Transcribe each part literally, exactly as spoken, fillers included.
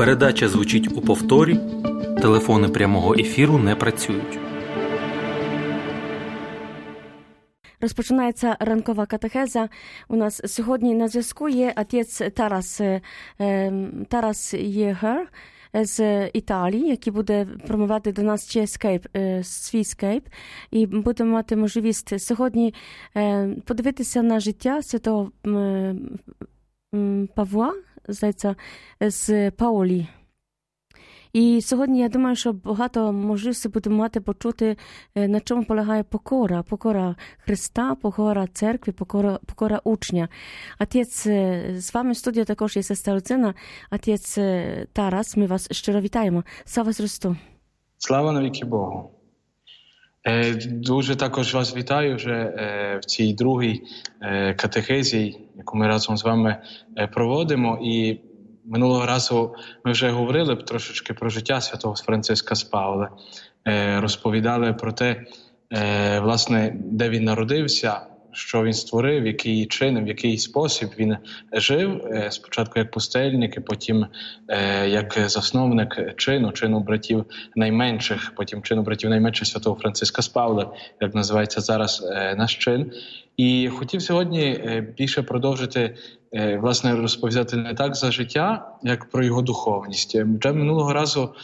Передача звучить у повторі. Телефони прямого ефіру не працюють. Розпочинається ранкова катехеза. У нас сьогодні на зв'язку є отець Тарас, Тарас Єгер з Італії, який буде промовляти до нас через скайп, свій скайп. І будемо мати можливість сьогодні подивитися на життя святого Павла, здається, з Паулі. І сьогодні, я думаю, що багато можливостей будемо мати почути, на чому полягає покора. Покора Христа, покора церкви, покора, покора учня. Отець, з вами в студії також є сестра Люцина. Отець Тарас, ми вас щиро вітаємо. Слава Христу! Слава навіки Богу! Дуже також вас вітаю вже в цій другій катехезі, яку ми разом з вами проводимо. І минулого разу ми вже говорили трошечки про життя святого Франциска з Паули, розповідали про те, власне, де він народився, що він створив, який чин, в який спосіб він жив, спочатку як пустельник, і потім як засновник чину, чину братів найменших, потім чину братів найменших святого Франциска з Паули, як називається зараз наш чин. І хотів сьогодні більше продовжити, власне, розповідати не так за життя, як про його духовність. Вже минулого разу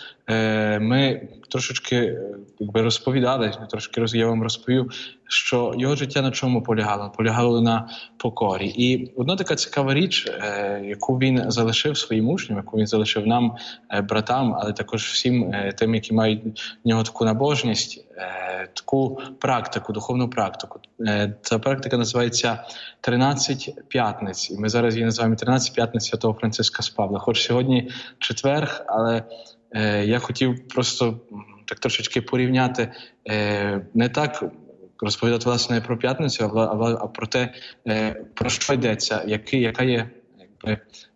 ми трошечки якби, розповідали, трошки я вам розповів, що його життя на чому полягало? Полягало на покорі. І одна така цікава річ, яку він залишив своїм учням, яку він залишив нам, братам, але також всім тим, які мають в нього таку набожність, таку практику, духовну практику. Ця практика називається «тринадцять п'ятниць». І ми зараз її називаємо «тринадцять п'ятниць святого Франциска з Павла». Хоч сьогодні четверг, але е, я хотів просто так трошечки порівняти, е, не так розповідати, власне, про п'ятницю, а, а, а про те, е, про що йдеться, який, яка є, якби,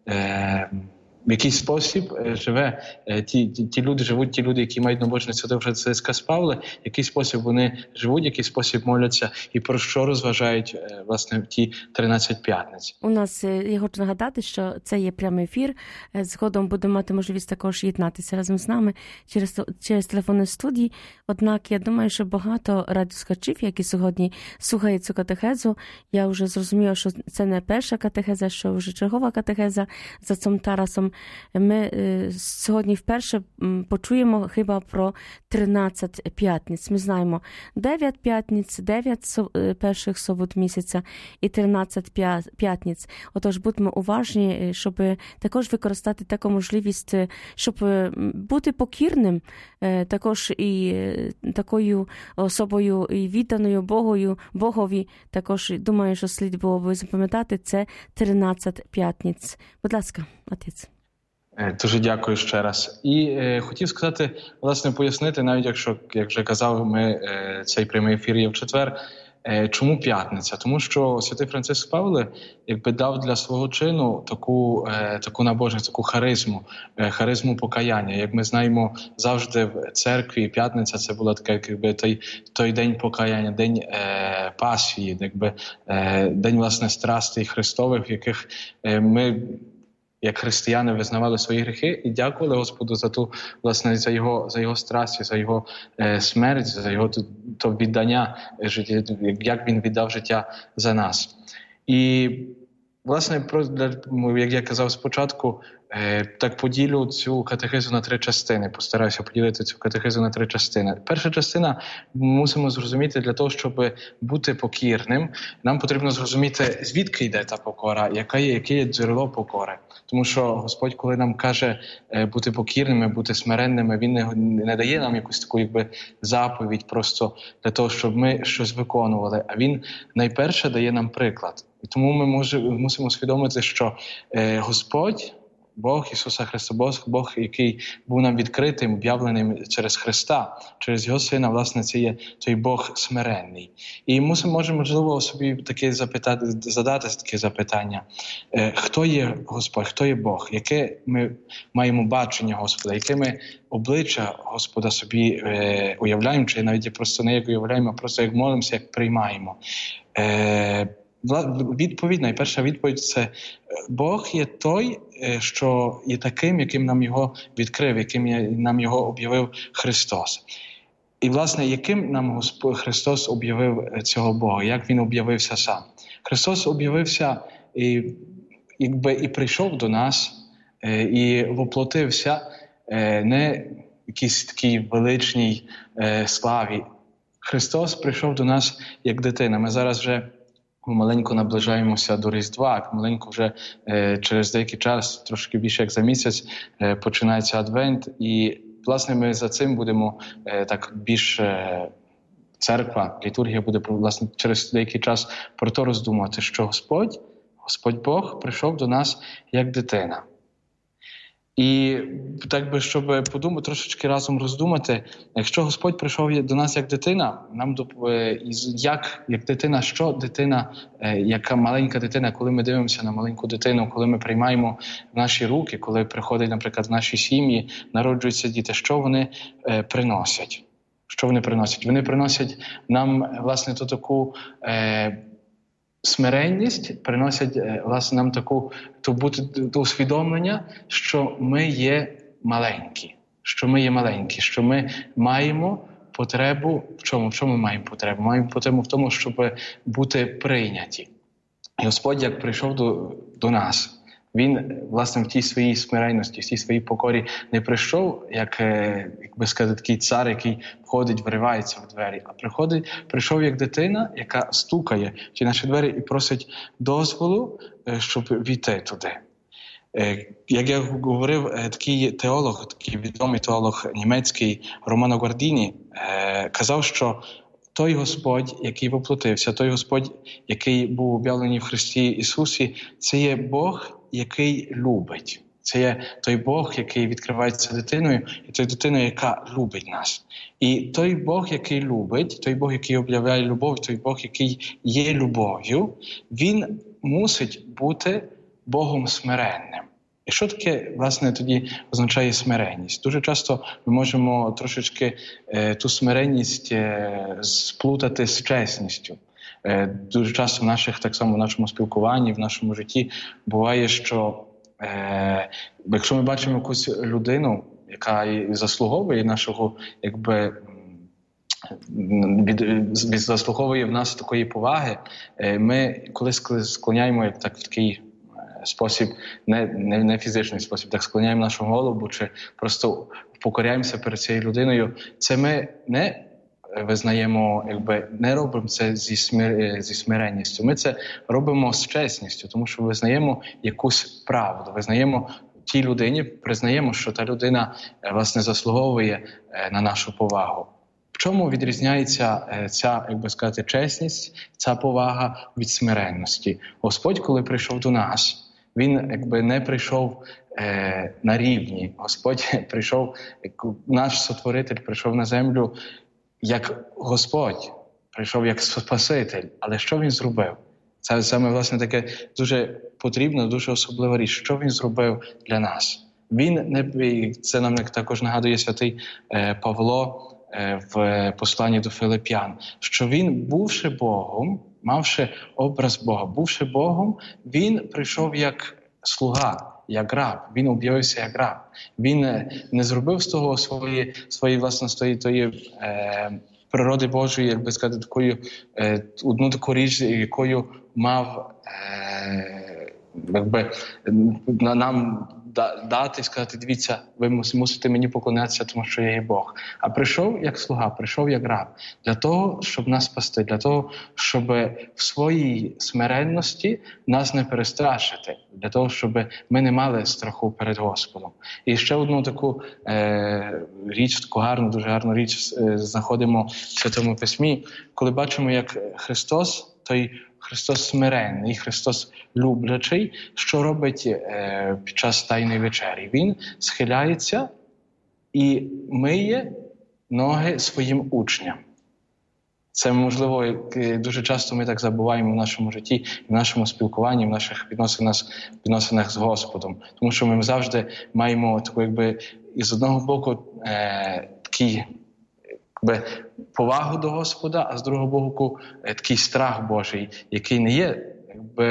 е, в який спосіб живе ті, ті, ті люди, живуть ті люди, які мають набожність святого Франциска з Павла, в який спосіб вони живуть, в який спосіб моляться і про що розважають, власне, ті тринадцять п'ятниць. У нас, я хочу нагадати, що це є прямий ефір. Згодом будемо мати можливість також єднатися разом з нами через, через телефонні студії. Однак, я думаю, що багато радіослухачів, які сьогодні слухають цю катехезу, я вже зрозуміла, що це не перша катехеза, що вже чергова катехеза за цим Тарасом. Ми е, сьогодні вперше м, почуємо хіба про тринадцять п'ятниць. Ми знаємо дев'ять п'ятниць, дев'ять со, е, перших субот місяця і тринадцять п'ятниць. Отож, будьмо уважні, щоб також використати таку можливість, щоб бути покірним, е, також і е, такою особою і відданою Богою, Богові. Також, думаю, що слід було б запам'ятати, це тринадцять п'ятниць. Будь ласка, отець. Дуже дякую ще раз. І е, хотів сказати, власне, пояснити, навіть якщо, як вже казав, ми е, цей прямий ефір є в четвер, е, чому п'ятниця? Тому що святий Франциск Павле якби дав для свого чину таку, е, таку набожність, таку харизму, е, харизму покаяння. Як ми знаємо, завжди в церкві п'ятниця це була така, якби той, той день покаяння, день е, пасії, якби е, день, власне, страстей Христових, в яких е, ми як християни визнавали свої гріхи і дякували Господу за ту, власне, за його, за його страсть, за його е, смерть, за його то, то віддання життя, як він віддав життя за нас. І, власне, про, як я казав спочатку, е, так поділю цю катехизу на три частини. Постараюся поділити цю катехизу на три частини. Перша частина, мусимо зрозуміти, для того, щоб бути покірним, нам потрібно зрозуміти, звідки йде та покора, яке є, яке є джерело покори. Тому що Господь, коли нам каже е, бути покірними, бути смиренними, Він не, не дає нам якусь таку якби заповідь просто для того, щоб ми щось виконували, а Він найперше дає нам приклад. І тому ми може, мусимо усвідомити, що е, Господь, Бог Ісуса Христа, Бог, Бог, який був нам відкритим, об'явленим через Христа, через Його Сина, власне, це є той Бог смиренний. І мусимо, може, можливо, собі таке запитати, задати таке запитання. Е, хто є Господь, хто є Бог? Яке ми маємо бачення Господа? Яке ми обличчя Господа собі е, уявляємо? Чи навіть просто не як уявляємо, а просто як молимося, як приймаємо? Е, Відповідь, найперша відповідь – це Бог є той, що є таким, яким нам його відкрив, яким нам його об'явив Христос. І, власне, яким нам Господь Христос об'явив цього Бога, як Він об'явився сам. Христос об'явився і, якби, і прийшов до нас, і воплотився не в якійсь такій величній славі. Христос прийшов до нас як дитина. Ми зараз вже маленько наближаємося до Різдва, маленько вже е, через деякий час, трошки більше як за місяць, е, починається Адвент. І, власне, ми за цим будемо е, так більш е, церква, літургія буде, власне, через деякий час про то роздумувати, що Господь, Господь Бог прийшов до нас як дитина. І так би, щоб подумати, трошечки разом роздумати, якщо Господь прийшов до нас як дитина, нам як, як дитина, що дитина, яка маленька дитина, коли ми дивимося на маленьку дитину, коли ми приймаємо в наші руки, коли приходять, наприклад, в наші сім'ї, народжуються діти, що вони е, приносять? Що вони приносять? Вони приносять нам, власне, ту таку е, смиренність, приносять, власне, нам таку то бути то усвідомлення, що ми є маленькі, що ми є маленькі, що ми маємо потребу в чому? В чому маємо потребу? Маємо потребу в тому, щоб бути прийняті. І Господь, як прийшов до, до нас, Він, власне, в тій своїй смиренності, в тій своїй покорі не прийшов, як, як би сказати, такий цар, який входить, вривається в двері, а приходить, прийшов як дитина, яка стукає в ті наші двері і просить дозволу, щоб війти туди. Як я говорив, такий теолог, такий відомий теолог німецький Романо Гвардіні казав, що той Господь, який воплотився, той Господь, який був об'явлений в Христі Ісусі, це є Бог, який любить. Це є той Бог, який відкривається дитиною, і той дитиною, яка любить нас. І той Бог, який любить, той Бог, який об'являє любов, той Бог, який є любов'ю, Він мусить бути Богом смиренним. І що таке, власне, тоді означає смиренність? Дуже часто ми можемо трошечки е, ту смиренність е, сплутати з чесністю. Е, дуже часто в наших, так само в нашому спілкуванні, в нашому житті буває, що е, якщо ми бачимо якусь людину, яка заслуговує нашого, якби, від, від, заслуговує в нас такої поваги, е, ми коли склоняємо як так в такий спосіб, не, не, не фізичний спосіб, так склоняємо нашу голову, чи просто покоряємося перед цією людиною, це ми не визнаємо, якби, не робимо це зі, смир, зі смиренністю. Ми це робимо з чесністю, тому що визнаємо якусь правду, визнаємо тій людині, признаємо, що та людина, власне, заслуговує на нашу повагу. В чому відрізняється ця, як би сказати, чесність, ця повага від смиренності? Господь, коли прийшов до нас, Він, якби, не прийшов е, на рівні. Господь прийшов, як наш Сотворитель прийшов на землю як Господь, прийшов як Спаситель. Але що Він зробив? Це саме, власне, таке дуже потрібно, дуже особлива річ. Що Він зробив для нас? Він не, це нам також нагадує святий е, Павло е, в посланні до Филип'ян, що Він, бувши Богом, мавши образ Бога, бувши Богом, Він прийшов як слуга, як раб. Він об'явився як раб. Він не зробив з того свої, свої власне, тої е, природи Божої, як би сказати, такою, е, одну таку річ, якою мав е, якби, нам дати, сказати, дивіться, ви мусите мені поклонятися, тому що я є Бог. А прийшов як слуга, прийшов як раб, для того, щоб нас спасти, для того, щоб в своїй смиренності нас не перестрашити, для того, щоб ми не мали страху перед Господом. І ще одну таку е, річ, таку гарну, дуже гарну річ е, знаходимо в Святому Письмі, коли бачимо, як Христос, той Христос смиренний, Христос люблячий, що робить е, під час Тайної вечері? Він схиляється і миє ноги своїм учням. Це, можливо, дуже часто ми так забуваємо в нашому житті, в нашому спілкуванні, в наших відносинах, відносинах з Господом. Тому що ми завжди маємо таку, якби, із одного боку е, такий, якби, повагу до Господа, а з другого боку такий страх Божий, який не є, якби,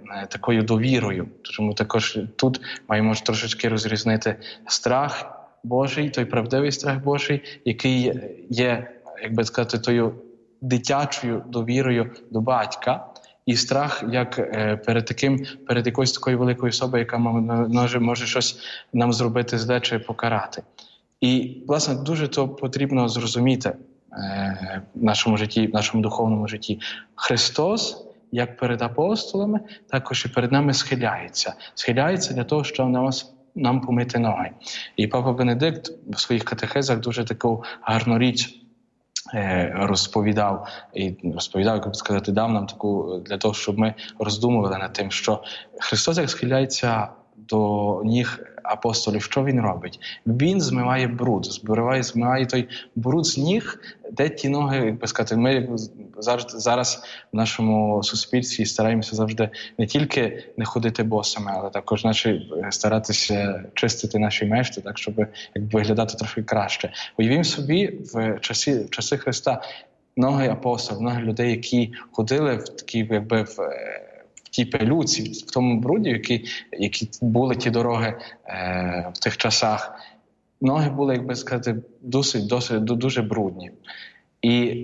такою довірою. Тому також тут маємо трошечки розрізнити страх Божий, той правдивий страх Божий, який є, як би сказати, тою дитячою довірою до батька, і страх як е, перед таким, перед якоюсь такою великою особою, яка може, може щось нам зробити зле чи покарати. І, власне, дуже то потрібно зрозуміти е, в нашому житті, в нашому духовному житті. Христос, як перед апостолами, також і перед нами схиляється. Схиляється для того, щоб нам, нам помити ноги. І Папа Бенедикт в своїх катехезах дуже таку гарну річ розповідав, і розповідав, як би сказати, дав нам таку, для того, щоб ми роздумували над тим, що Христос, як схиляється до ніг апостолів, що Він робить? Він змиває бруд, збиває, змиває той бруд з ніг, де ті ноги, як би сказати, ми як завжди, зараз в нашому суспільстві стараємося завжди не тільки не ходити босами, але також наші, старатися чистити наші мешти, так, щоб якби виглядати трохи краще. Уявімо собі, в часи, в часи Христа ноги апостолів, ноги людей, які ходили в такій, якби, в в тій пилюці, в тому бруді, які, які були ті дороги е, в тих часах, ноги були, як би сказати, досить, досить, дуже брудні. І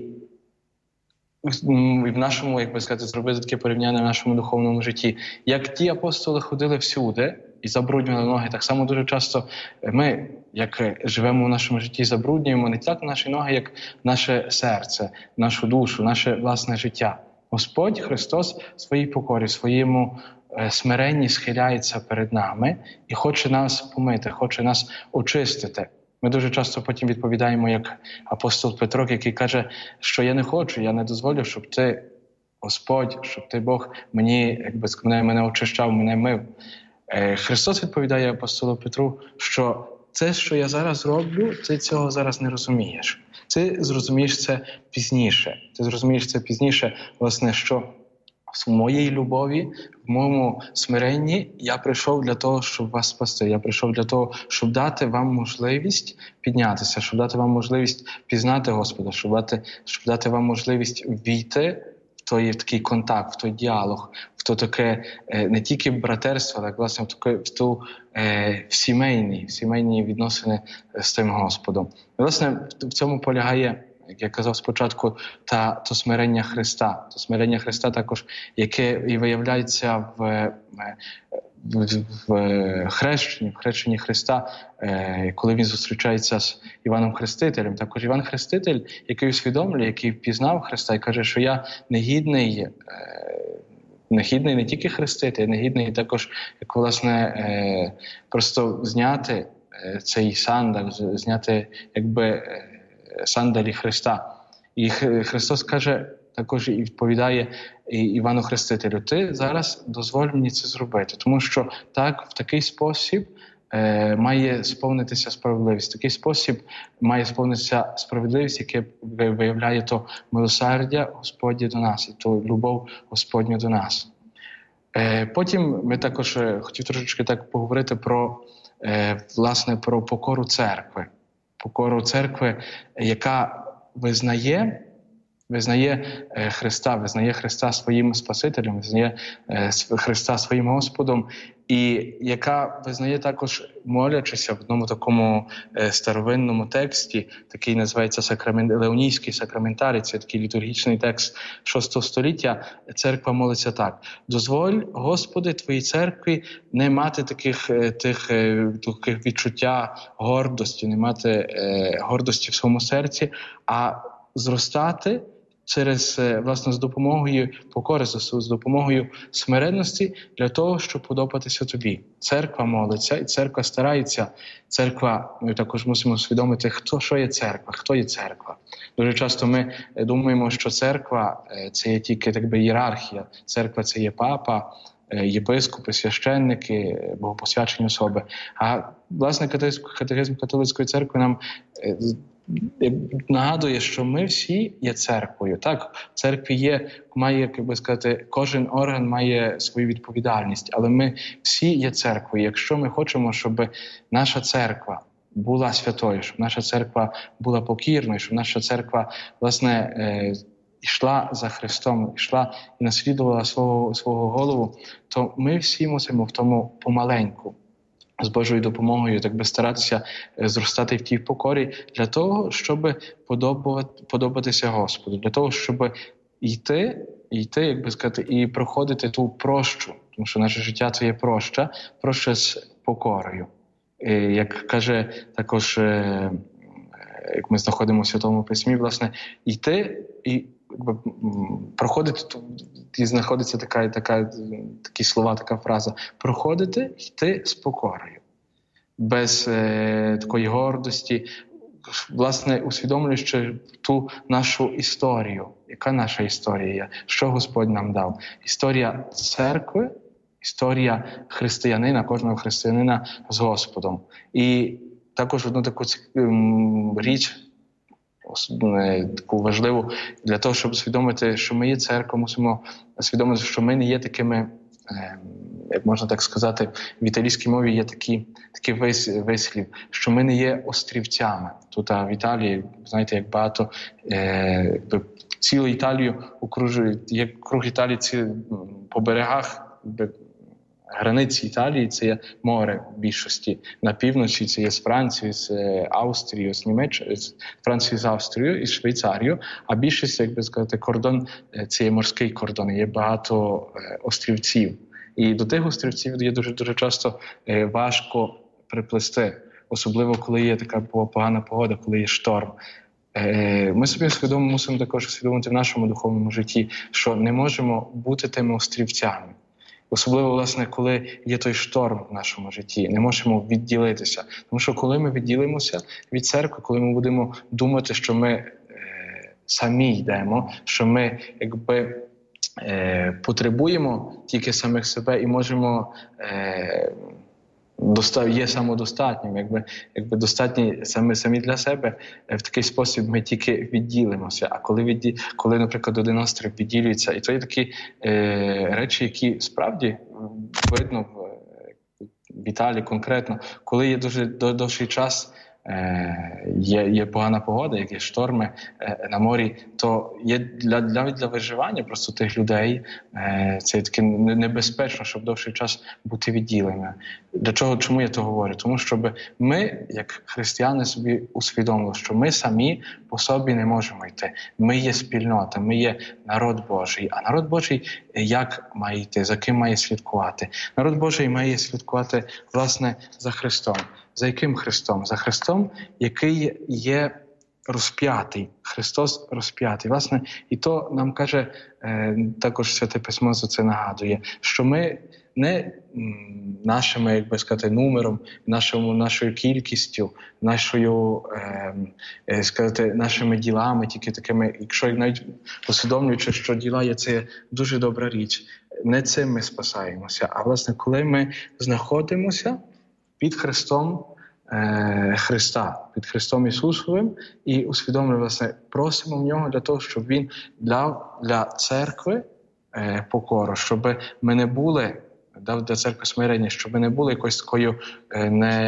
в нашому, як би сказати, зробити таке порівняння в нашому духовному житті. Як ті апостоли ходили всюди і забруднювали ноги, так само дуже часто ми, як живемо в нашому житті, забруднюємо не так наші ноги, як наше серце, нашу душу, наше власне життя. Господь Христос в своїй покорі, в своєму е, смиренні схиляється перед нами і хоче нас помити, хоче нас очистити. Ми дуже часто потім відповідаємо, як апостол Петро, який каже, що я не хочу, я не дозволю, щоб ти, Господь, щоб ти, Бог, мені, якби, мене, мене очищав, мене мив. Е, Христос відповідає апостолу Петру, що це, що я зараз роблю, ти цього зараз не розумієш. Ти зрозумієш це пізніше. Ти зрозумієш це пізніше, власне, що в моїй любові, в моєму смиренні я прийшов для того, щоб вас спасти. Я прийшов для того, щоб дати вам можливість піднятися, щоб дати вам можливість пізнати Господа, щоб дати, щоб дати вам можливість ввійти в той в такий контакт, в той діалог, в то таке не тільки братерство, так, власне, в, таке, в ту е, в сімейні, в сімейні відносини з тим Господом. І, власне, в цьому полягає, як я казав спочатку, та то смирення Христа. То смирення Христа також, яке і виявляється в, в, в хрещенні, в хрещенні Христа, е, коли він зустрічається з Іваном Хрестителем. Також Іван Хреститель, який усвідомлює, який впізнав Христа і каже, що я негідний, е, негідний не тільки хрестити, а негідний також, як, власне, е, просто зняти е, цей сандаль, зняти, якби, е, сандалі Христа. І Христос каже, також і відповідає Івану Хрестителю, ти зараз дозволь мені це зробити, тому що так, в такий спосіб е, має сповнитися справедливість, в такий спосіб має сповнитися справедливість, яке виявляє то милосердя Господнє до нас, і то любов Господню до нас. Е, потім ми також е, хотів трошечки так поговорити про, е, власне, про покору церкви. Покору церкви, яка визнає, визнає Христа, визнає Христа своїм Спасителем, визнає Христа своїм Господом, і яка визнає також, молячися в одному такому старовинному тексті, такий називається сакрамент, Леонійський сакраментарій, це такий літургічний текст шостого століття, церква молиться так: «Дозволь, Господи, Твоїй церкві не мати таких, тих, таких відчуття гордості, не мати е, гордості в своєму серці, а зростати через, власне, з допомогою покори, з допомогою смиренності для того, щоб подобатися тобі». Церква молиться, і церква старається. Церква, ми також мусимо усвідомити, хто, що є церква, хто є церква. Дуже часто ми думаємо, що церква – це є тільки, так би, ієрархія. Церква – це є папа, єпископи, священники, богопосвячені особи. А, власне, катехизм католицької церкви нам нагадує, що ми всі є церквою. Так, в церкві є, має, як би сказати, кожен орган має свою відповідальність, але ми всі є церквою. Якщо ми хочемо, щоб наша церква була святою, щоб наша церква була покірною, щоб наша церква, власне, йшла за Христом, йшла і наслідувала свого, свого голову, то ми всі мусимо в тому помаленьку, з Божою допомогою, так би старатися зростати в тій покорі для того, щоб подобати, подобатися Господу, для того, щоб йти, йти, як би сказати, і проходити ту прощу, тому що наше життя – це є проща, проща з покорою. І, як каже також, як ми знаходимо в Святому Письмі, власне, йти і якби, проходити, і знаходиться така, така, такі слова, така фраза, проходити, йти з покорою, без е, такої гордості, власне, усвідомлюючи ту нашу історію. Яка наша історія є? Що Господь нам дав? Історія церкви, історія християнина, кожного християнина з Господом. І також одну таку річ, таку важливу, для того, щоб усвідомити, що ми є церква, мусимо усвідомити, що ми не є такими, як можна так сказати, в італійській мові є такі, такий вислів, що ми не є острівцями. Тут а в Італії, знаєте, як багато, е, якби, цілу Італію окружують, є круг Італії ці, по берегах, якби, границі Італії, це є море в більшості. На півночі це є з Францією, з Австрією, з Німеччиною, з Францією, з Австрією і Швейцарією. А більшість, як би сказати, кордон, це є морський кордон, є багато острівців. І до тих острівців є дуже-дуже часто важко приплисти. Особливо, коли є така погана погода, коли є шторм. Ми собі свідомо мусимо також усвідомити в нашому духовному житті, що не можемо бути тими острівцями. Особливо, власне, коли є той шторм в нашому житті, не можемо відділитися. Тому що коли ми відділимося від церкви, коли ми будемо думати, що ми е, самі йдемо, що ми якби е, потребуємо тільки самих себе і можемо е, достав, є самодостатнім, якби, якби достатні самі, самі для себе, в такий спосіб ми тільки відділимося. А коли, відді, коли наприклад, один острів відділюється, і то є такі е, речі, які справді видно в, в Італії конкретно, коли є дуже довший час, е, є, є погана погода, як є шторми е, на морі, то є для, для, для виживання просто тих людей, е, це таке небезпечно, щоб довший час бути відділеними. Для чого, чому я то говорю? Тому щоб ми, як християни, собі усвідомили, що ми самі по собі не можемо йти. Ми є спільнота, ми є народ Божий. А народ Божий як має йти, за ким має слідкувати? Народ Божий має слідкувати, власне, за Христом. За яким Христом? За Христом, який є розп'ятий. Христос розп'ятий. Власне, і то нам каже, е, також Святе Письмо за це нагадує, що ми не нашими, як би сказати, номером, нашому, нашою кількістю, нашою, е, е, сказати, нашими ділами, тільки такими, якщо навіть усвідомлюючи, що діла є, це дуже добра річ. Не цим ми спасаємося, а, власне, коли ми знаходимося під Христом е, Христа, під Христом Ісусовим і усвідомлюємо, власне, просимо в Нього для того, щоб Він дав для церкви е, покору, щоб ми не були, дав для церкви смирення, щоб ми не були якоюсь такою е,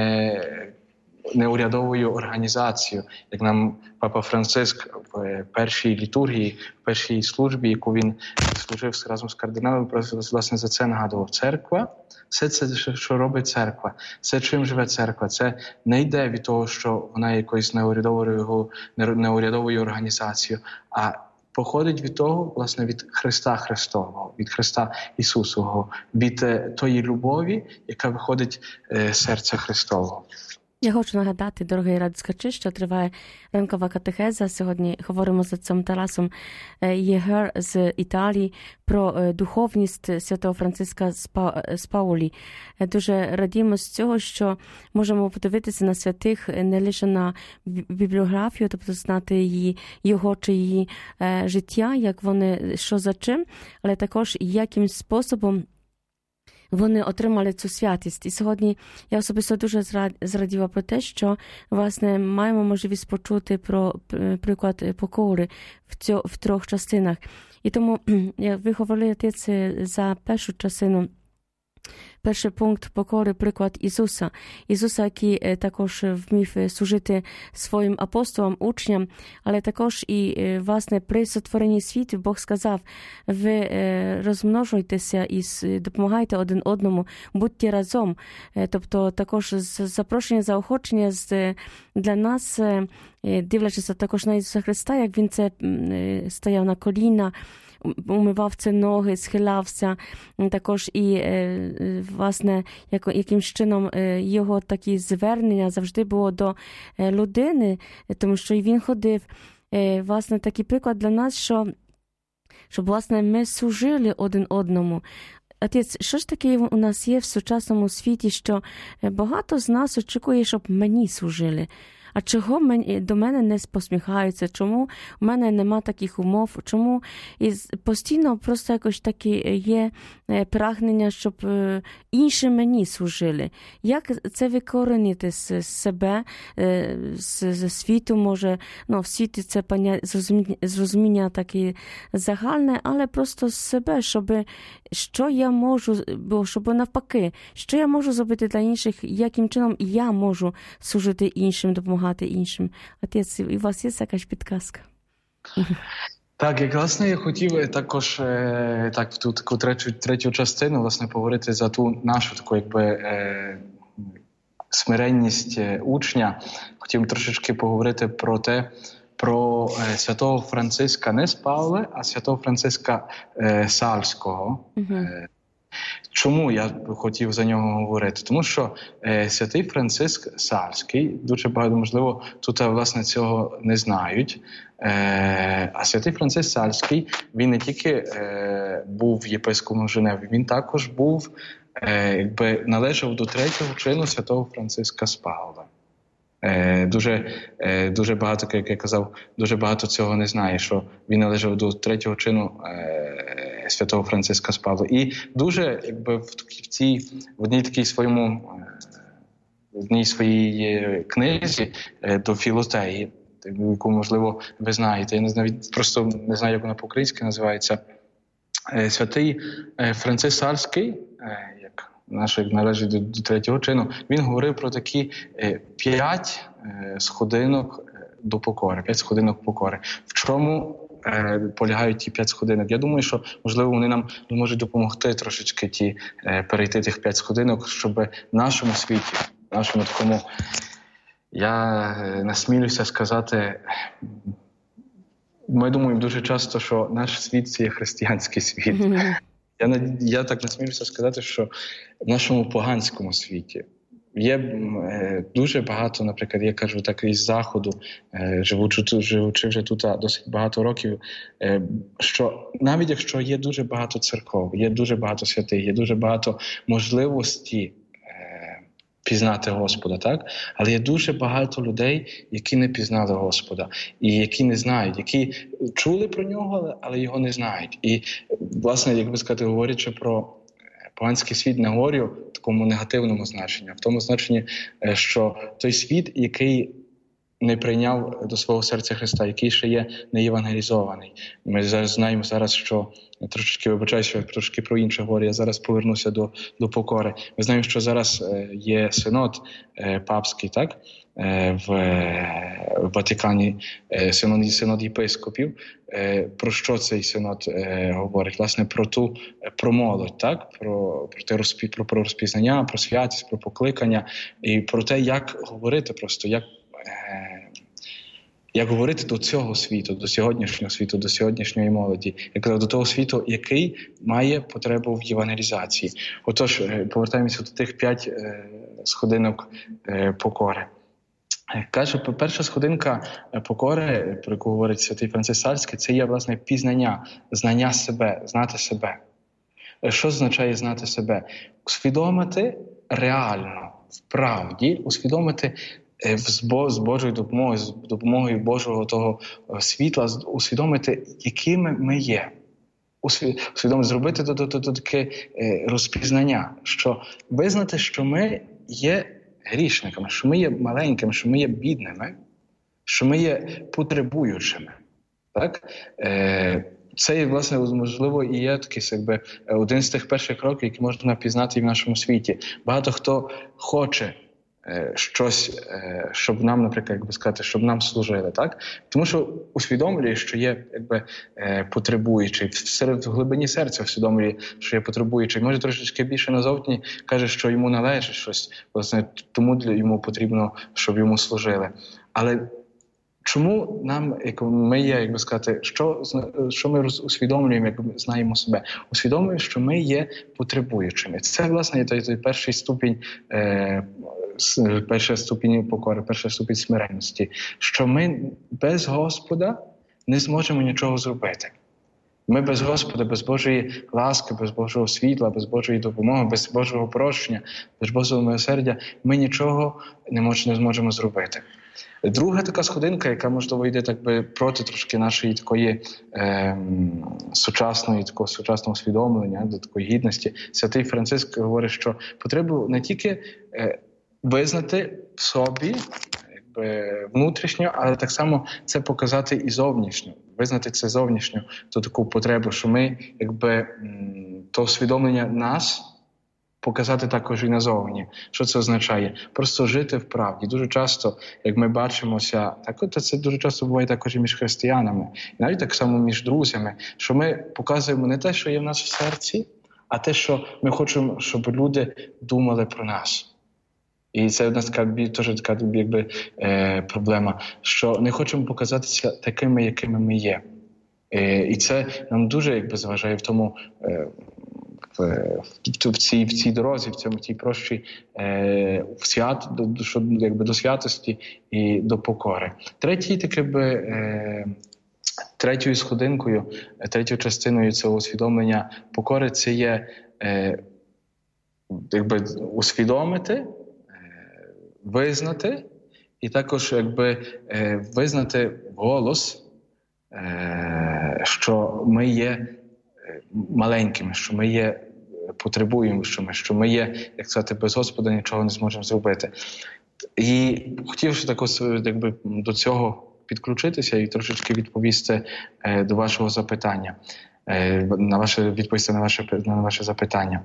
не, неурядовою організацією, як нам Папа Франциск в першій літургії, в першій службі, яку він служив разом з кардиналом, власне, за це нагадував. Церква – все це, що робить церква, все, чим живе церква, це не йде від того, що вона є якоюсь неурядовою, неурядовою організацією, а походить від того, власне, від Христа Христового, від Христа Ісусового, від тої любові, яка виходить з серця Христового. Я хочу нагадати, дорогий радіослухачі, що триває ранкова катехеза. Сьогодні говоримо з отцем Тарасом Єгер з Італії про духовність святого Франциска з Паулі. Дуже радіємо з цього, що можемо подивитися на святих не лише на бібліографію, тобто знати її, його чи її життя, як вони, що за чим, але також яким способом вони отримали цю святість. І сьогодні я особисто дуже зраділа про те, що, власне, маємо можливість почути про приклад покори в, цьо, в трьох частинах. І тому, як ви говорили, отець, за першу частину Перший пункт покори – приклад Ісуса. Ісуса, який також вмів служити своїм апостолам, учням, але також і, власне, при сотворенні світу Бог сказав: ви розмножуйтеся і допомагайте один одному, будьте разом. Тобто також запрошення, заохочення для нас, дивлячись також на Ісуса Христа, як Він це стояв на коліна, умивав це ноги, схилявся, також і, власне, яким чином його такі звернення завжди було до людини, тому що і він ходив. Власне, такий приклад для нас, що, щоб, власне, ми служили один одному. Отець, що ж таке у нас є в сучасному світі, що багато з нас очікує, щоб мені служили? А чого мені, до мене не посміхаються? Чому в мене нема таких умов? Чому і постійно просто якось такі є прагнення, щоб інші мені служили? Як це викоренити з себе, з, з світу, може, ну, в світі це зрозуміння, зрозуміння таке загальне, але просто з себе, щоб що я можу, бо щоб навпаки, що я можу зробити для інших, яким чином я можу служити іншим, допомагати іншим. Отець, у вас є якась підказка? Так, як, власне, я хотів також так, в ту таку третю, третю частину, власне, поговорити за ту нашу таку, якби, е, смиренність учня. Хотів трошечки поговорити про те, про е, святого Франциска не з Павла, а святого Франциска е, Сальського. Uh-huh. Е, чому я хотів за нього говорити? Тому що е, святий Франциск Сальський, дуже багато, можливо, тут, власне, цього не знають, е, а святий Франциск Сальський, він не тільки е, був єпископом Женеви, він також був, е, якби, належав до третього чину святого Франциска з Павла. Е, дуже, е, дуже багато, як я казав, дуже багато цього не знає, що він належав до третього чину е, святого Франциска з Павла. І дуже, якби, в, в цій, в одній такій своєму, в одній своїй книзі е, до Філотеї, яку, можливо, ви знаєте, я не знаю, просто не знаю, як вона по-українськи називається, е, святий е, Франциск Сальський, е, як наш, як належить до, до третього чину, він говорив про такі е, п'ять е, сходинок до покори, п'ять сходинок покори. В чому е, полягають ті п'ять сходинок? Я думаю, що, можливо, вони нам можуть допомогти трошечки ті, е, перейти тих п'ять сходинок, щоб в нашому світі, в нашому такому, я е, насмілюся сказати, ми думаємо дуже часто, що наш світ – це є християнський світ. Я, я так насмілюся сказати, що в нашому поганському світі є е, дуже багато, наприклад, я кажу так, із Заходу, е, живучи, живучи вже тут досить багато років, е, що навіть якщо є дуже багато церков, є дуже багато святих, є дуже багато можливостей е, пізнати Господа, так? Але є дуже багато людей, які не пізнали Господа, і які не знають, які чули про нього, але його не знають. І, власне, як би сказати, говорячи про поганський світ, не говорю в такому негативному значенні, а в тому значенні, що той світ, який не прийняв до свого серця Христа, який ще є неєвангелізований. Ми зараз знаємо зараз, що, трошки вибачаюся, що трошки про інше говорю, я зараз повернуся до, до покори. Ми знаємо, що зараз є синод папський, так? В, в Ватикані, синод, синод єпископів. Про що цей синод говорить? Власне, про ту, про молодь, так? Про, про, те розпі, про, про розпізнання, про святість, про покликання і про те, як говорити просто, як як говорити до цього світу, до сьогоднішнього світу, до сьогоднішньої молоді, як до того світу, який має потребу в євангелізації. Отож, повертаємося до тих п'ять сходинок покори. Каже, перша сходинка покори, про яку говорить святий Франциск Сальський, це є, власне, пізнання, знання себе, знати себе. Що означає знати себе? Усвідомити реально, вправді, усвідомити з Божою допомогою, з допомогою Божого того світла, усвідомити, якими ми є. Усвідомити, зробити до, до, до, до таке розпізнання, що визнати, що ми є грішниками, що ми є маленькими, що ми є бідними, що ми є потребуючими. Так? Е, це, власне, можливо, і є такий, якби, один з тих перших кроків, які можна пізнати і в нашому світі. Багато хто хоче щось, щоб нам, наприклад, як би сказати, щоб нам служили, так? Тому що усвідомлює, що є, якби, потребуючий, в глибині серця усвідомлює, що є потребуючий. Може, трошечки більше назовні каже, що йому належить щось, власне, тому для йому потрібно, щоб йому служили. Але чому нам, як ми є, як би сказати, що, що ми усвідомлюємо, як ми знаємо себе? Усвідомлюємо, що ми є потребуючими. Це, власне, є той, той перший ступінь, е, перший ступінь покори, перший ступінь смиренності, що ми без Господа не зможемо нічого зробити. Ми без Господа, без Божої ласки, без Божого світла, без Божої допомоги, без Божого прощення, без Божого милосердя ми нічого не, мож, не зможемо зробити. Друга така сходинка, яка, можливо, йде так би проти трошки нашої такої е, сучасної, такого сучасного усвідомлення, до такої гідності, святий Франциск говорить, що потрібно не тільки е, визнати в собі, якби, внутрішньо, але так само це показати і зовнішньо. Визнати це зовнішньо, ту таку потребу, що ми, якби, то усвідомлення нас показати також і назовні. Що це означає? Просто жити в правді. Дуже часто, як ми бачимося, так от це дуже часто буває також і між християнами, і навіть так само між друзями, що ми показуємо не те, що є в нас в серці, а те, що ми хочемо, щоб люди думали про нас. І це у нас така, теж така якби, е, проблема, що не хочемо показатися такими, якими ми є. Е, і це нам дуже якби, заважає в тому, е, в, в, в, цій, в цій дорозі, в цьому тій прощій е, в свят, до, що, якби, до святості і до покори. Третій, таке би, е, третьою сходинкою, третьою частиною цього усвідомлення покори, це є е, якби, усвідомити, визнати і також якби е, визнати голос, е, що ми є маленькими, що ми є потребуємо, що ми, що ми є, як сказати, без Господа нічого не зможемо зробити. І хотів також якби до цього підключитися і трошечки відповісти е, до вашого запитання, е, на ваше відповісти на ваше на ваше запитання.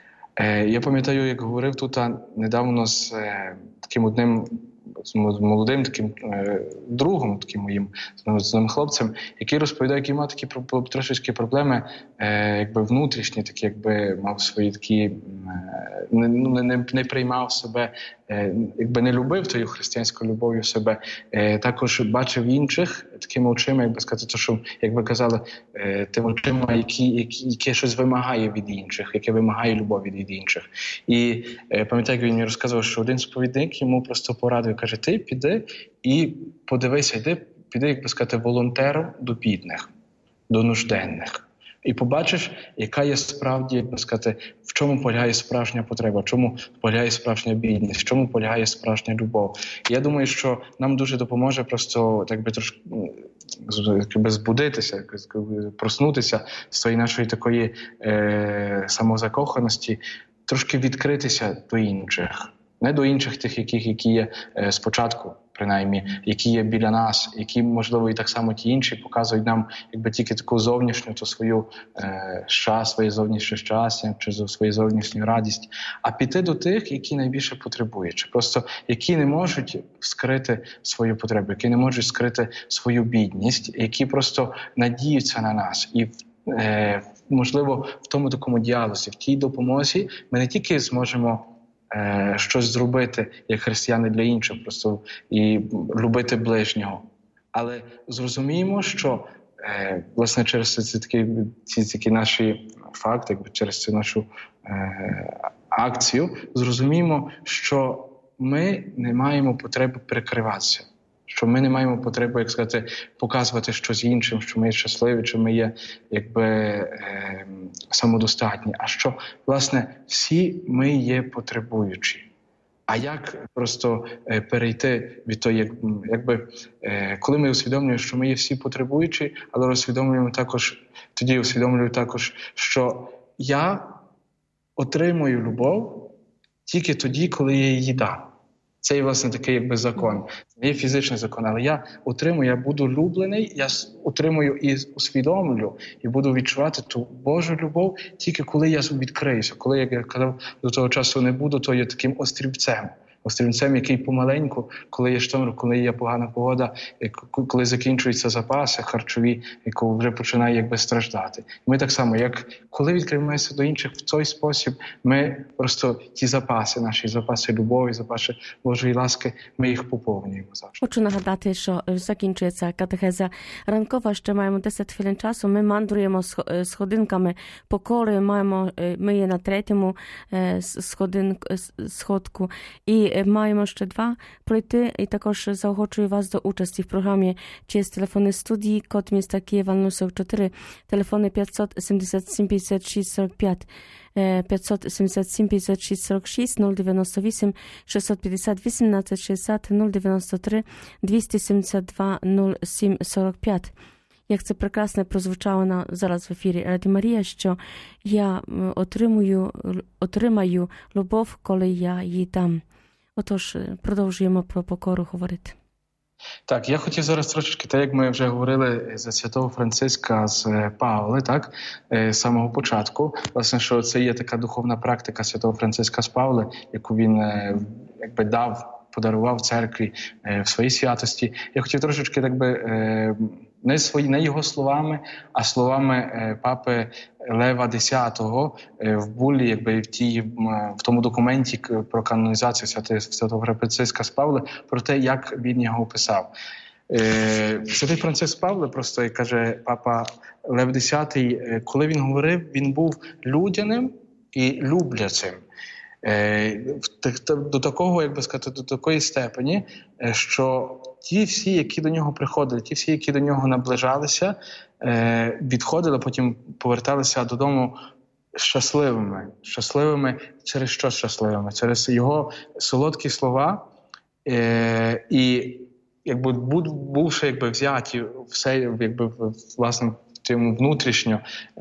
Я пам'ятаю, як говорив тут недавно з е, таким одним з молодим таким е, другом, таким моїм знайомим хлопцем, який розповідає, який мав такі трошечки проблеми, е, якби внутрішні, такі, якби мав свої такі, е, не, не, не приймав себе, е, якби не любив тою християнською любов'ю себе, е, також бачив інших такими очима, якби сказати, то, що, якби казали, е, тими очима, які, які, які щось вимагає від інших, яке вимагає любові від інших. І е, пам'ятаю, як він мені розказував, що один сповідник йому просто порадив, каже, ти піди і подивися, йди, піди, як би сказати, волонтером до бідних, до нужденних. І побачиш, яка є справді, як би сказати, в чому полягає справжня потреба, в чому полягає справжня бідність, в чому полягає справжня любов. І я думаю, що нам дуже допоможе просто, так би, трошки якби збудитися, якби, проснутися з тої нашої такої е, самозакоханості, трошки відкритися до інших. Не до інших тих, яких, які є е, спочатку, принаймні, які є біля нас, які, можливо, і так само ті інші показують нам, якби тільки таку зовнішню, то свою е, щас, своє зовнішнє щастя, чи свою зовнішню радість, а піти до тих, які найбільше потребують, чи просто які не можуть скрити свою потребу, які не можуть скрити свою бідність, які просто надіються на нас. І е, можливо, в тому такому діалозі, в тій допомозі ми не тільки зможемо Е, щось зробити, як християни для інших, просто і любити ближнього. Але зрозуміємо, що е, власне через ці такі, ці такі наші факти, через цю нашу е, акцію, зрозуміємо, що ми не маємо потреби перекриватися. Що ми не маємо потреби, як сказати, показувати щось іншим, що ми є щасливі, що ми є, якби, е, самодостатні. А що, власне, всі ми є потребуючі. А як просто е, перейти від того, як, якби, е, коли ми усвідомлюємо, що ми є всі потребуючі, але усвідомлюємо також, тоді усвідомлюю також, що я отримую любов тільки тоді, коли я її дам. Це є, власне, такий якби закон. Це не є фізичний закон, але я отримую, я буду люблений, я отримую і усвідомлю, і буду відчувати ту Божу любов тільки коли я відкриюся. Коли, як я казав, до того часу не буду, то є таким острівцем. Острівцем, який помаленьку, коли є шторм, коли є погана погода, коли закінчуються запаси харчові, коли вже починає якби страждати. Ми так само, як коли відкриваємося до інших в той спосіб, ми просто ті запаси, наші запаси любові, запаси Божої ласки, ми їх поповнюємо завжди. Хочу нагадати, що закінчується катехеза ранкова, ще маємо десять хвилин часу. Ми мандруємо сходинками покори, маємо, ми є на третьому сходин, сходку і маємо ще два пройти, і також заохочую вас до участі в програмі через телефони студії, код міста Києва нуль сорок чотири, телефони п'ятсот сімдесят сім п'ятдесят шість сорок п'ять, п'ятсот сімдесят сім п'ятдесят шість сорок шість, нуль дев'яносто вісім шістсот п'ятдесят вісімнадцять шістдесят, нуль дев'яносто три двісті сімдесят два нуль сім сорок п'ять. Як це прекрасно прозвучало на, зараз в ефірі Радіо Марія, що я отримую, отримаю любов, коли я її дам. Отож, продовжуємо про покору говорити. Так, я хотів зараз трошечки, так як ми вже говорили за святого Франциска з Паули, так, з самого початку, власне, що це є така духовна практика святого Франциска з Паули, яку він якби дав, подарував церкві в своїй святості. Я хотів трошечки, так би, не, свої, не його словами, а словами папи Лева Десятого в булі, якби в, тій, в тому документі про канонізацію святого Франциска з Павли, про те, як він його описав. Святий Франциск з Павли, просто, як каже папа Лев Десятий, коли він говорив, він був людяним і люблячим. До такого, як би сказати, до такої степені, що ті всі, які до нього приходили, ті всі, які до нього наближалися, відходили, потім поверталися додому щасливими. Щасливими через що щасливими? Через його солодкі слова і, якби, бувши, якби, взяті все, якби, власне, тим внутрішньо,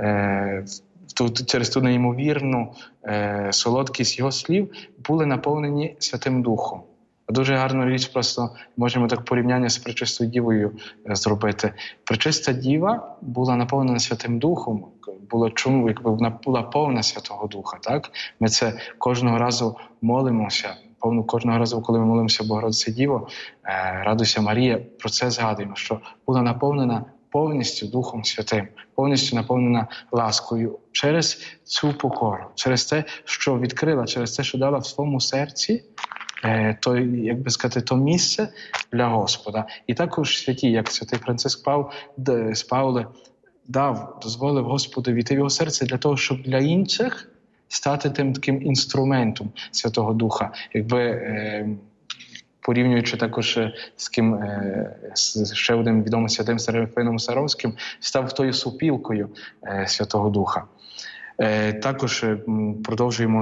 через ту неймовірну е, солодкість його слів, були наповнені Святим Духом. Дуже гарну річ просто можемо так порівняння з Пречистою Дівою е, зробити. Пречиста Діва була наповнена Святим Духом, було чому, якби вона була повна Святого Духа. Так? Ми це кожного разу молимося, повну кожного разу, коли ми молимося Богородице Діво, е, Радуйся Марія, про це згадуємо, що була наповнена повністю Духом Святим, повністю наповнена ласкою через цю покору, через те, що відкрила, через те, що дала в своєму серці е, то, як би сказати, то місце для Господа. І також святі, як святий Франциск Пав, з Павли, дав, дозволив Господу війти в його серце для того, щоб для інших стати тим таким інструментом Святого Духа. Якби е, порівнюючи також з ким, з ще одним відомим святим Серафимом Саровським, став тою супілкою Святого Духа. Також продовжуємо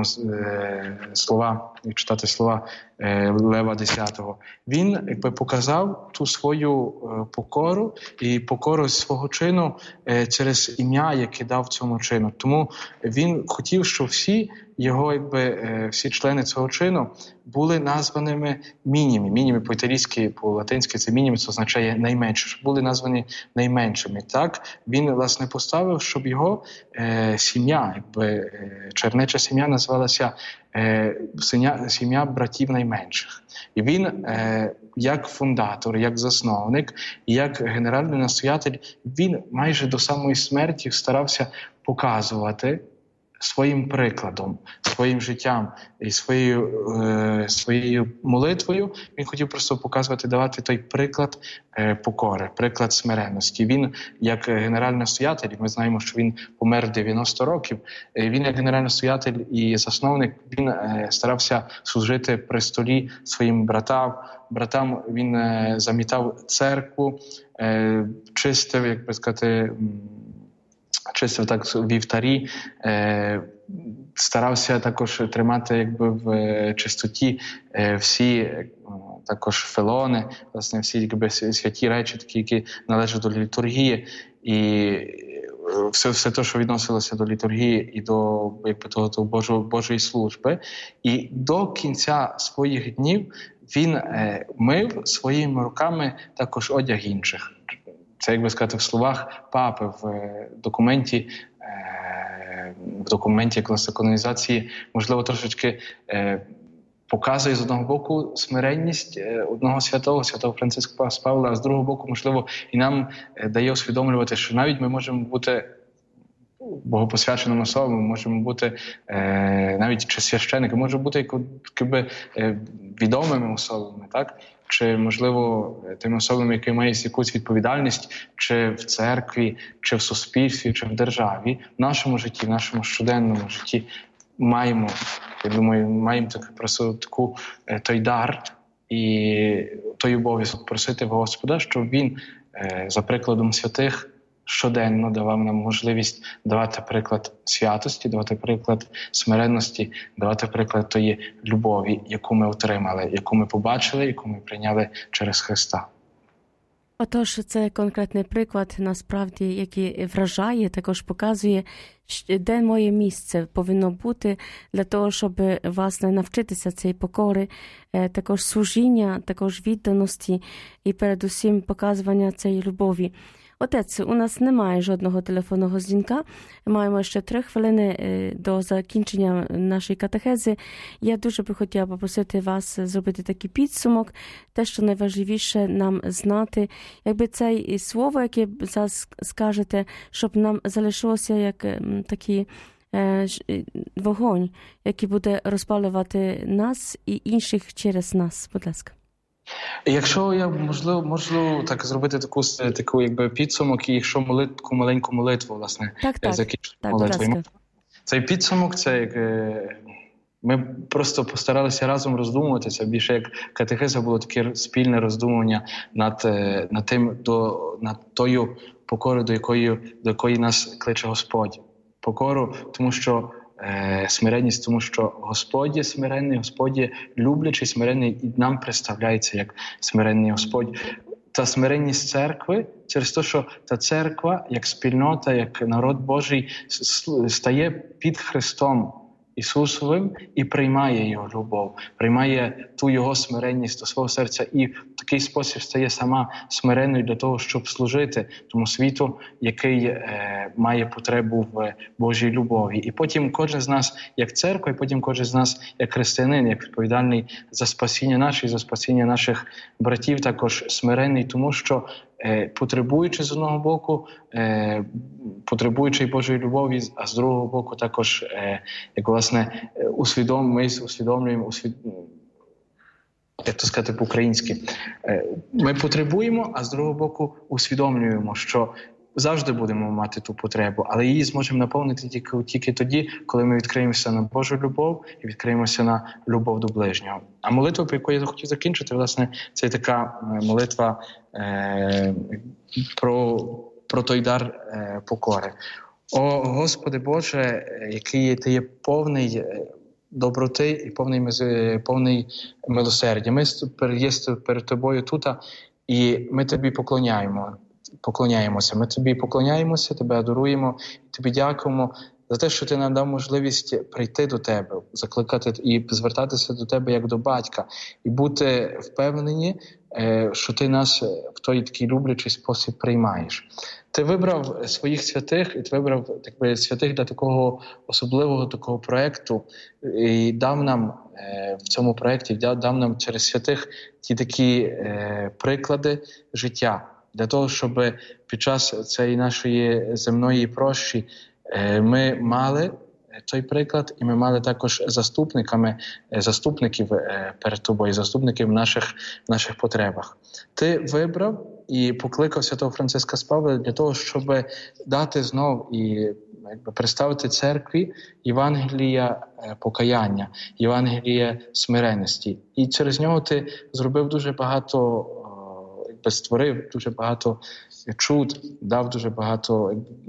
слова, читати слова Лева Десятого. Він, якби, показав ту свою покору і покору свого чину через ім'я, яке дав цьому чину. Тому він хотів, щоб всі його, якби, всі члени цього чину були названими мінімі. Мінімі по-італійськи, по-латинськи це мінімі, це означає найменше, щоб були названі найменшими. Так, він, власне, поставив, щоб його е, сім'я, якби, е, чернеча сім'я називалася е, сім'я, сім'я братів найменших. І він, е, як фундатор, як засновник, як генеральний настоятель, він майже до самої смерті старався показувати своїм прикладом, своїм життям і своєю, е, своєю молитвою, він хотів просто показувати, давати той приклад е, покори, приклад смиренності. Він, як генеральний настоятель, ми знаємо, що він помер в дев'яносто років, е, він, як генеральний настоятель і засновник, він е, старався служити при столі своїм братам. Братам він е, замітав церкву, е, чистив, як би сказати, чистив так вівтарі, е, старався також тримати, якби, в чистоті е, всі е, також фелони, власне, всі, якби, святі речі, такі, які належать до літургії, і все, все те, що відносилося до літургії і до, якби, того, того Божої, Божої служби. І до кінця своїх днів він мив своїми руками також одяг інших. Це, як би сказати, в словах папи в документі, в документі канонізації, можливо, трошечки показує з одного боку смиренність одного святого, святого Франциска з Павла, а з другого боку, можливо, і нам дає усвідомлювати, що навіть ми можемо бути богопосвяченими особами, можемо бути е, навіть чи священники, можемо бути якби е, відомими особами, так? Чи, можливо, тими особами, які мають якусь відповідальність, чи в церкві, чи в суспільстві, чи в державі, в нашому житті, в нашому щоденному житті маємо, я думаю, маємо так, просто таку, е, той дар і той обов'язок просити в Господа, щоб Він, е, за прикладом святих, щоденно давав нам можливість давати приклад святості, давати приклад смиренності, давати приклад тої любові, яку ми отримали, яку ми побачили, яку ми прийняли через Христа. Отож, це конкретний приклад, насправді, який вражає, також показує, де моє місце повинно бути для того, щоб, власне, навчитися цієї покори, також служіння, також відданості і, передусім, показування цієї любові. Отець, у нас немає жодного телефонного дзвінка. Маємо ще три хвилини до закінчення нашої катехези. Я дуже би хотіла попросити вас зробити такий підсумок, те, що найважливіше нам знати. Якби це слово, яке зараз скажете, щоб нам залишилося як такий вогонь, який буде розпалювати нас і інших через нас. Будь ласка. Якщо я можливо можу так зробити таку таку якби підсумок, і якщо молитву, маленьку молитву, власне, так, так, закінчити так, молитвою. Цей підсумок, це як ми просто постаралися разом роздумувати. Це більше як катехиза було таке спільне роздумування над над тим, до над тою покорою, до якої до якої нас кличе Господь. Покору, тому що Е, смиренність, тому що Господь є смиренний, Господь є люблячий, смиренний, і нам представляється як смиренний Господь. Та смиренність церкви через те, що та церква, як спільнота, як народ Божий, стає під Христом Ісусовим і приймає Його любов, приймає ту Його смиренність до свого серця і в такий спосіб стає сама смиренною для того, щоб служити тому світу, який е, має потребу в Божій любові. І потім кожен з нас, як церква, і потім кожен з нас, як християнин, як відповідальний за спасіння наше, за спасіння наших братів, також смиренний, тому що е, потребуючи з одного боку, е, потребуючи Божої любові, а з другого боку також, е, як власне, усвідом, ми усвідомлюємо, усвід... як то сказати по-українськи, е, ми потребуємо, а з другого боку усвідомлюємо, що завжди будемо мати ту потребу, але її зможемо наповнити тільки, тільки тоді, коли ми відкриємося на Божу любов і відкриємося на любов до ближнього. А молитва, про яку я хотів закінчити, власне, це така молитва е, про, про той дар е, покори. О, Господи Боже, який Ти є повний доброти і повний, повний милосердя. Ми є перед Тобою тут, і ми Тобі поклоняємо. Поклоняємося. Ми Тобі поклоняємося, Тебе адоруємо, Тобі дякуємо за те, що Ти нам дав можливість прийти до Тебе, закликати і звертатися до Тебе як до батька, і бути впевнені, що Ти нас в той такий люблячий спосіб приймаєш. Ти вибрав своїх святих, і ти вибрав так, святих для такого особливого такого проєкту, і дав нам е, в цьому проєкті, дав, дав нам через святих ті такі е, приклади життя, для того, щоб під час цієї нашої земної прощі е, ми мали той приклад, і ми мали також заступниками, заступників перед тобою, заступників в наших, наших потребах. Ти вибрав і покликав святого Франциска з Павла для того, щоб дати знов і якби представити церкві Євангелія покаяння, Євангелія смиренності. І через нього ти зробив дуже багато, якби створив дуже багато чуд, дав дуже багато,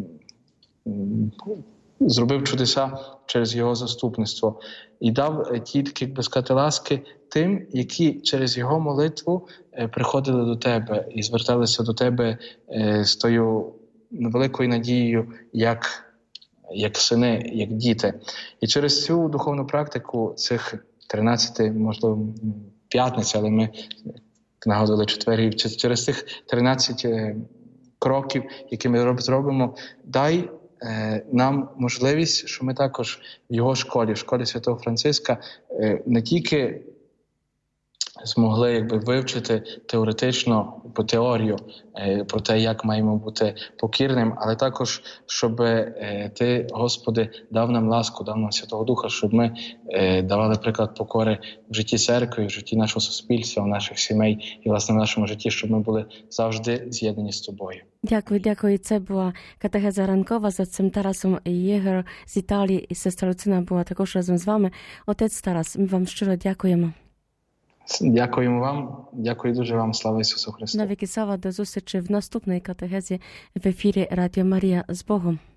зробив чудеса через його заступництво і дав ті, як би сказати, ласки тим, які через його молитву приходили до тебе і зверталися до тебе з тою великою надією, як, як сини, як діти. І через цю духовну практику цих тринадцяти, можливо, п'ятниця, але ми нагадували четвер, і через тих тринадцять кроків, які ми зробимо, дай нам можливість, що ми також в його школі, в школі Святого Франциска, не тільки змогли якби вивчити теоретично по теорію про те, як маємо бути покірним, але також, щоб Ти, Господи, дав нам ласку, дав нам Святого Духа, щоб ми давали приклад покори в житті церкви, в житті нашого суспільства, в наших сімей і, власне, в нашому житті, щоб ми були завжди з'єднані з Тобою. Дякую, дякую. Це була катехеза ранкова з отцем Тарасом Єгер з Італії, і сестра Люцина була також разом з вами. Отець Тарас, ми вам щиро дякуємо. Дякуємо вам. Дякую дуже вам. Слава Ісусу Христу. Навіки слава, до зустрічі в наступній катехезі в ефірі Радіо Марія. З Богом.